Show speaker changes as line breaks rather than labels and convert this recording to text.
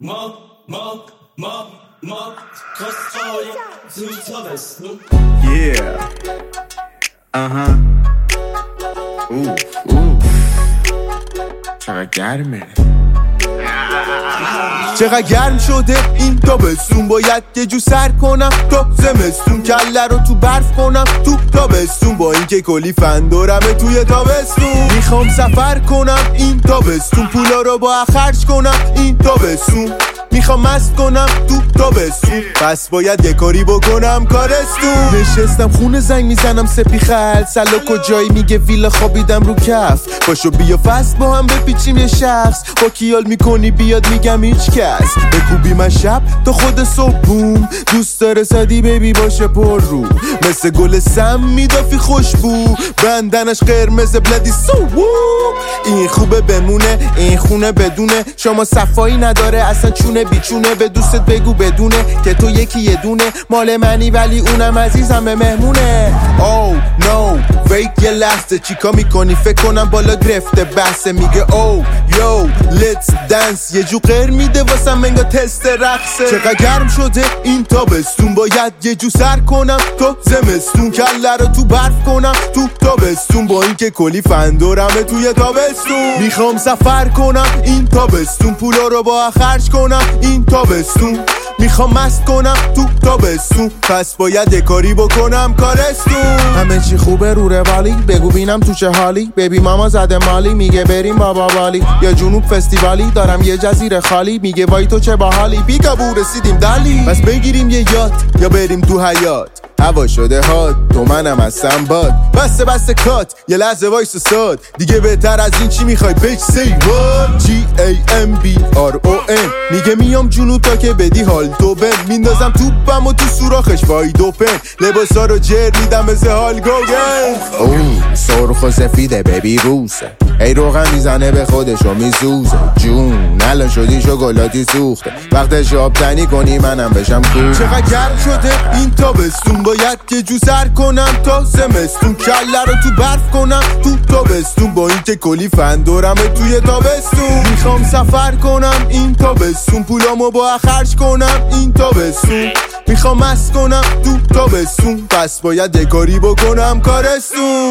Yeah. چقدر گرمه.
چقدر گرم شده این تابستون، باید یه جو سر کنم تا زمستون، کله رو تو برف کنم تو تابستون، با اینکه کلی فن دارمه توی تابستون. میخوام سفر کنم این تابستون، پولا رو با خرج کنم این تابستون، میخوام مست کنم تو تابستون، پس باید یه کاری بکنم کارستون. نشستم خونه زنگ میزنم سپی خل سلا کجایی، میگه ویلا خوابیدم رو کف، پاشو بیا فست با هم بپیچیم یه شخص، با کیال میکنی بیاد میگم هیچ کس، بکوبی من شب تا خود صبح بوم، دوست داره سادی بیبی باشه پر رو، مثل گل سم میدافی خوشبو، بندنش قرمز بلدی سو، این خوبه بمونه این خونه بدونه، شما صفایی نداره اصلا چونه بیچونه، به دوستت بگو بدونه که تو یکی یه دونه مال منی، ولی اونم عزیزم به مهمونه. او نو فیک یه لحظه چیکا میکنی، فکر کنم بالا گرفته بحثه، میگه او یو لیتس دنس، یه جو قر میده واسم منگا تست رقصه. چقدر گرم شده این تابستون، باید یه جو سر کنم تا زمستون، کله رو تو برف کنم تو تابستون، با اینکه کلی فن دارمه توی تابستون. میخوام سفر کنم این تابستون، پولا رو با خرج کنم این تابستون، میخوام مست کنم تو تابستون، پس باید یه کاری بکنم کارستون. همه چی خوبه رو روالی، بگو بینم تو چه حالی، بیبی ماما زده مالی، میگه بریم بابا بالی یا جنوب فستیوالی، دارم یه جزیره خالی، میگه وای تو چه باحالی، بیگابو رسیدیم دالی، پس بگیریم یه یات یا بریم تو حیات، هوا شده هات تو منم هستم باد، بسته کات یه لحظه وایس ساد، دیگه بهتر از این چی میخوای بیچ سی وات. GAMBRON میگه میام جنوب تا که بدی حال تو بند، میندازم توپم و تو سوراخش وای دوپن، لباسا رو جر میدم مثل حال گوگن.
اوه سرخ و سفیده ببی روسه، ای روغن میزنه به خودش و میسوزه، جون الان شدی شکلاتی سوخته، وقتش آب تنی کنی منم بشم کور.
چقدر گرم شده این تابستون، باید یه جو سر کنم تا زمستون، کله رو تو برف کنم تو تابستون، با اینکه کلی فن دارمه توی تابستون. میخوام سفر کنم این تابستون، پولامو با خرج کنم این تابستون، میخوام مست کنم تو تابستون، پس باید یه کاری بکنم کارستون.